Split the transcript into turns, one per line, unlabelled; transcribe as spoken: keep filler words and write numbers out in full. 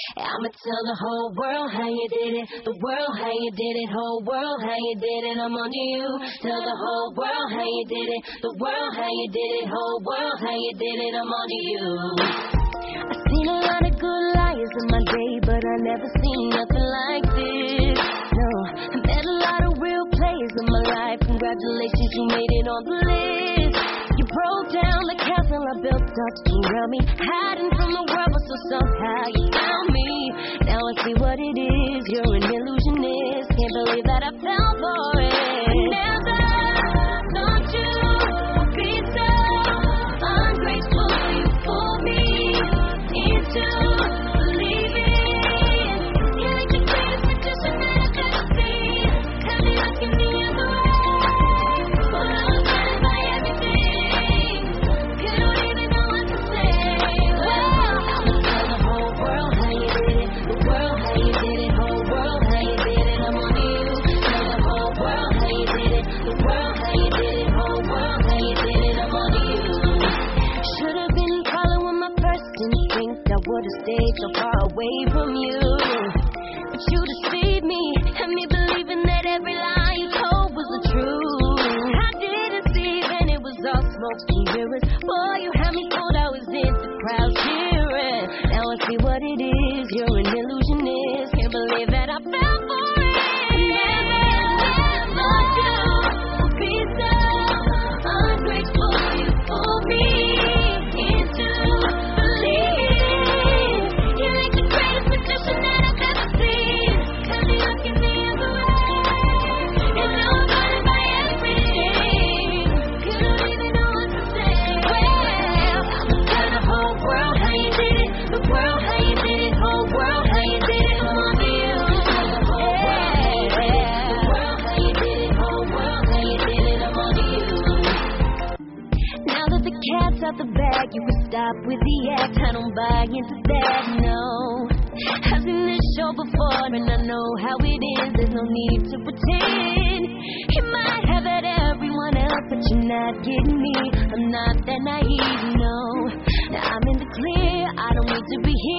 I'ma tell the whole world how you did it, the world how you did it, whole world how you did it, I'm on to you. Tell the whole world how you did it, the world how you did it, whole world how you did it, I'm on to you. I've seen a lot of good liars in my day, but I never seen nothing like this. No, I met a lot of real players in my life. Congratulations, you made it on the list. You broke down the castle I built up around me, hiding from the world, but so somehow you found me. Now I see what it is, you're an illusionist. Can't believe that I fell for it. I never thought you would be so ungrateful. You fooled me into believing. You're like the greatest magician that I've ever seen. Got me looking the other way, but I was blinded by everything. You don't even know what to say. Well, I'ma tell the whole world how you did it, the world how you did it, whole world how you did it, I'm on to you. Tell the whole world how you did it, the world how you did it, whole world how you did it, I'm on to you. Should've been following my first instinct, I would've stayed so far away from you. But you deceived me, had me believing that every lie you told was the truth. I didn't see then it was all smoke and mirrors. Boy, you had me fooled, I was in the crowd cheering. Now I see what it is, you're an illusionist. Can't believe that I fell for it. Never thought you would be so ungrateful. You fooled me into believing. You're like the greatest magician that I've ever seen. Got me looking the other way, and now I'm blinded by everything. You don't even know what to say. Well, I'ma tell the whole world how you did it, the world how you did it, whole world how you did it, I'm on to you. Tell the whole world how you did it, the world how you did it, whole world how you did it, I'm on to you. Now that the cat's out the bag, you can stop with the act. I don't buy into that, no. I've seen this show before and I know how it is. There's no need to pretend. You might have it everyone else, but you're not getting me. I'm not that naive, no. Now I'm in the clear, I don't need to be here.